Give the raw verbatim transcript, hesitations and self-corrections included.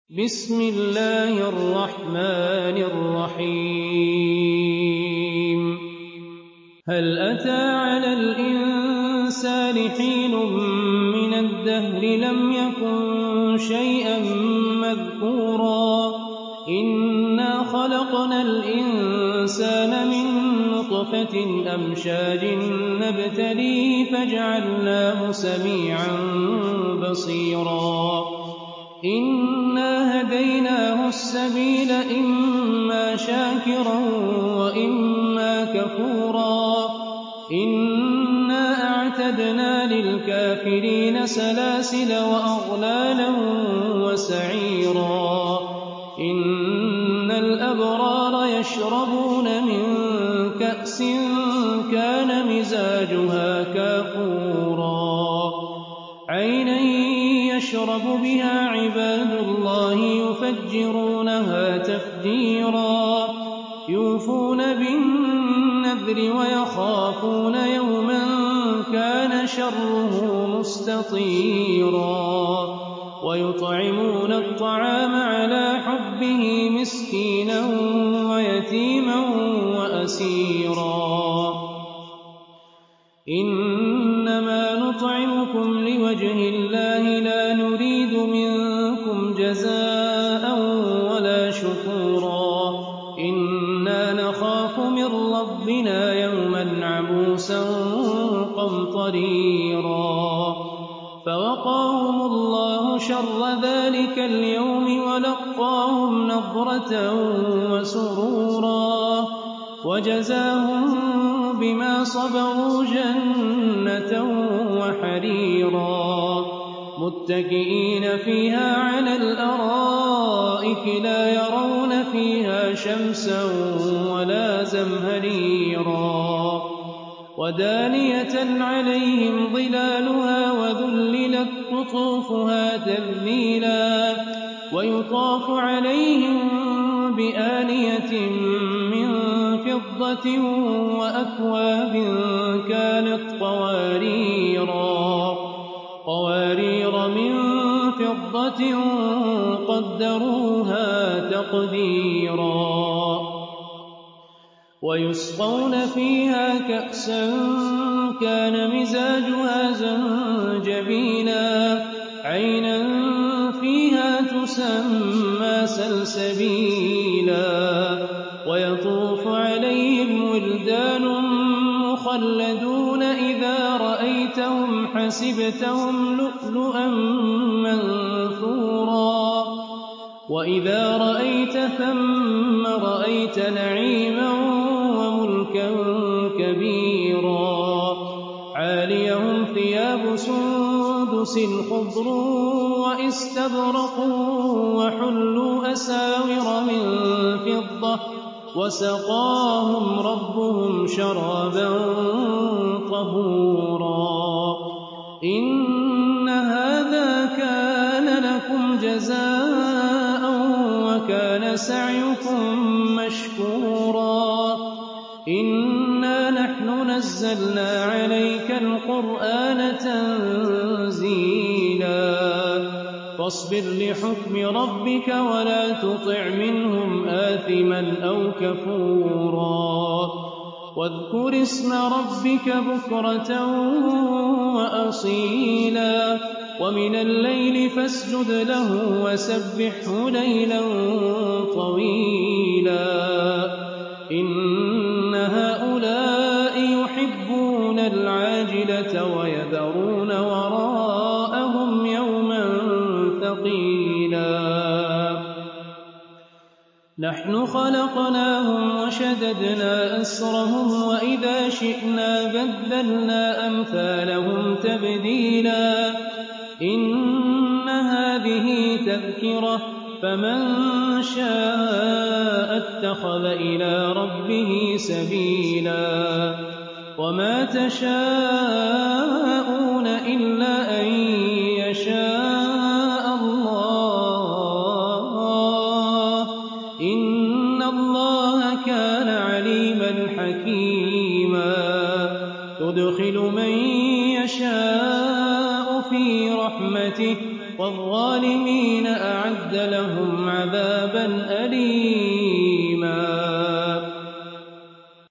بسم الله الرحمن الرحيم هل أتى على الإنسان حين من الدهر لم يكن شيئا مذكورا إنا خلقنا الإنسان من نطفة أمشاج نبتليه فجعلناه سميعا بصيرا إنا هديناه السبيل إما شاكرا وإما كفورا إنا أعتدنا للكافرين سلاسل وأغلالا وسعيرا إن الأبرار يشربون من كأس كان مزاجها كافورا عينا يشرب بها عباد الله يفجرونها تفجيرا يوفون بالنذر ويخافون يوما كان شره مستطيرا ويطعمون الطعام على حبه مسكينا ويتيما وأسيرا إنما نطعمكم لوجه الله لا نريد منكم جزاء ولا شكورا إنا نخاف من ربنا يوما عبوسا قمطريرا فوقاهم الله شر ذلك اليوم ولقاهم نضرة وسرورا وجزاهم بما صبروا جنة وحريرا متكئين فيها على الأرائك لا يرون فيها شمسا ولا زمهريرا ودانية عليهم ظلالها وذللت قطوفها تذليلا ويطاف عليهم بآنية من فضة وأكواب كانت قواريرا قوارير من فضة قدروها تقديرا ويسقون فيها كأسا كان مزاجها زنجبيلا عينا فيها تسمى سلسبيلا ويطوف عليهم ولدان مخلدون إذا رأيتهم حسبتهم لؤلؤا منثورا وإذا رأيت ثم رأيت نعيما وملكا كبيرا عاليهم ثياب سندس خضر واستبرق وحلوا أساور من فضة وسقاهم ربهم شرابا طهورا إن هذا كان لكم جزاء وكان سعيكم مشكورا إنا نحن نزلنا عليك القرآن تنزيلا فاصبر لحكم ربك ولا تطع منهم آثما أو كفورا واذكر اسم ربك بكرة وأصيلا ومن الليل فاسجد له وسبحه ليلا طويلا إن هؤلاء يحبون العاجلة ويذرون وراءهم يوما ثقيلا نحن خلقناهم وشددنا أسرهم وإذا شئنا بدلنا أمثالهم تبديلا إن هذه تذكرة فمن شاء اتخذ إلى ربه سبيلا وما تشاءون إلا أن يشاء الله إن الله كان عليما حكيما تدخل من يشاء في رحمته والظالمين أعد أعد لهم عذابا أليما